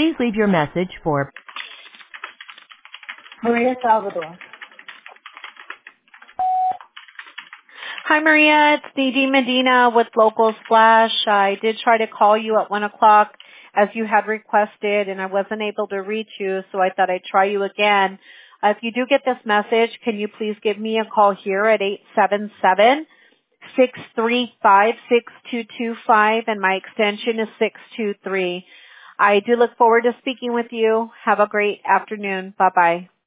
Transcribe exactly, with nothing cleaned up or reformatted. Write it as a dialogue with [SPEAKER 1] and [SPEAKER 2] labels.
[SPEAKER 1] Please leave your message for
[SPEAKER 2] Maria Salvador.
[SPEAKER 3] Hi, Maria. It's Nadine Medina with Local Splash. I did try to call you at one o'clock as you had requested, and I wasn't able to reach you, so I thought I'd try you again. Uh, if you do get this message, can you please give me a call here at eight seven seven, six three five, six two two five, and my extension is six two three. I do look forward to speaking with you. Have a great afternoon. Bye-bye.